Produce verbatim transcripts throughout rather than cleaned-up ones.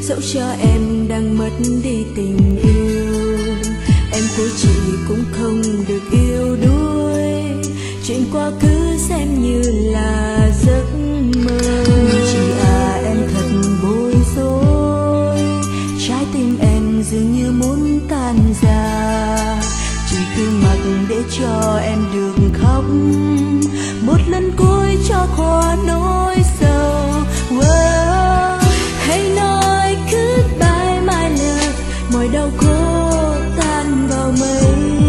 dẫu cho em đang mất đi tình yêu, em của chị cũng không được yếu đuối. Chuyện quá khứ xem như là giấc mơ. Nhưng chị à, em thật bối rối, trái tim em dường như muốn tan ra. Chị cứ mặc để cho em được khóc, một lần cuối cho khỏa nỗi sầu. Wow. Hãy nói goodbye my love, mọi đau khổ tan vào mây.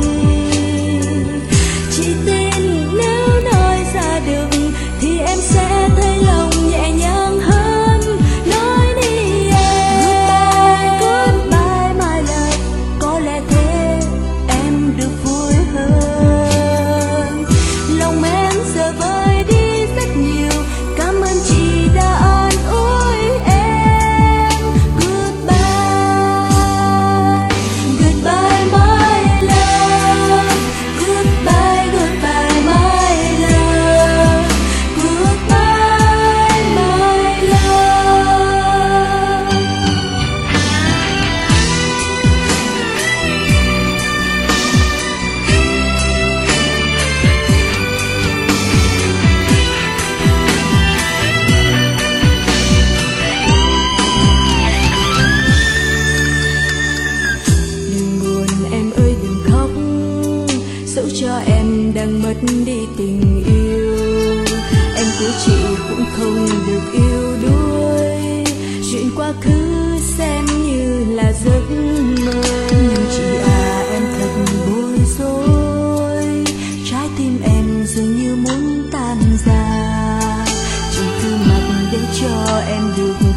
Chị tin nếu nói ra được thì em sẽ thấy lòng nhẹ nhàng hơn. Nói đi em. Goodbye, goodbye my love, có lẽ thế em được vui hơn. Lòng em giờ vơi đi rất nhiều, cảm ơn chị đã an ủi em. Goodbye, goodbye my love. Goodbye, goodbye my love. Goodbye my love. Đừng buồn em ơi, đừng khóc, dẫu cho em đang mất đi tình yêu, em của chị cũng không được yếu đuối. Chuyện quá khứ xem như là giấc mơ. Nhưng chị à, em thật bối rối, trái tim em dường như muốn tan ra. Chị cứ mặc để cho em được